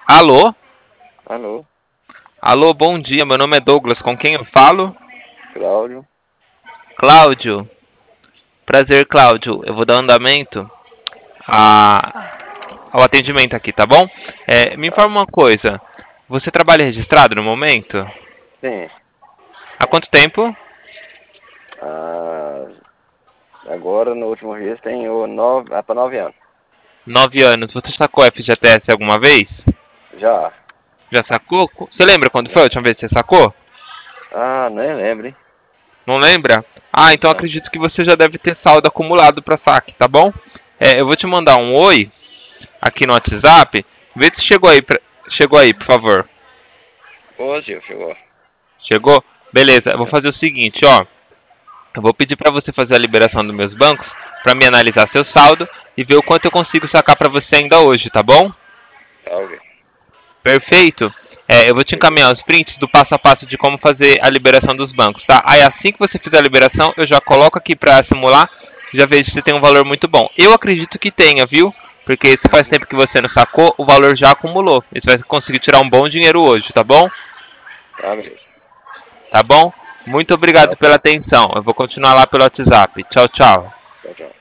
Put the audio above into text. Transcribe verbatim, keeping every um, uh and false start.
Alô? Alô, Alô, bom dia. Meu nome é Douglas. Com quem eu falo? Cláudio. Cláudio. Prazer, Cláudio. Eu vou dar andamento a- ao atendimento aqui, tá bom? É, me Tá. informa uma coisa. Você trabalha registrado no momento? Sim. Há quanto tempo? Ah, agora no último mês tenho nove, ah, para nove anos. Nove anos. Você sacou F G T S alguma vez? Já. Já sacou? Você lembra quando foi a última vez que você sacou? Ah, nem lembro, hein? Não lembra? Ah, então Não. acredito que você já deve ter saldo acumulado para saque, tá bom? É, eu vou te mandar um oi aqui no WhatsApp. Vê se chegou aí, pra- chegou aí, por favor. Ô, Gil, chegou. Chegou? Beleza. Eu vou fazer o seguinte, ó. Eu vou pedir para você fazer a liberação dos meus bancos para me analisar seu saldo e ver o quanto eu consigo sacar para você ainda hoje, tá bom? Tá, ok. Perfeito. É, eu vou te Beleza. encaminhar os prints do passo a passo de como fazer a liberação dos bancos, tá? Aí assim que você fizer a liberação, eu já coloco aqui para simular, já vejo se tem um valor muito bom. Eu acredito que tenha, viu? Porque se faz Uhum. tempo que você não sacou, o valor já acumulou. E você vai conseguir tirar um bom dinheiro hoje, tá bom? Tá, beleza. Tá bom? Muito Tá, obrigado ok. pela atenção. Eu vou continuar lá pelo WhatsApp. Tchau, tchau. Tchau, tchau.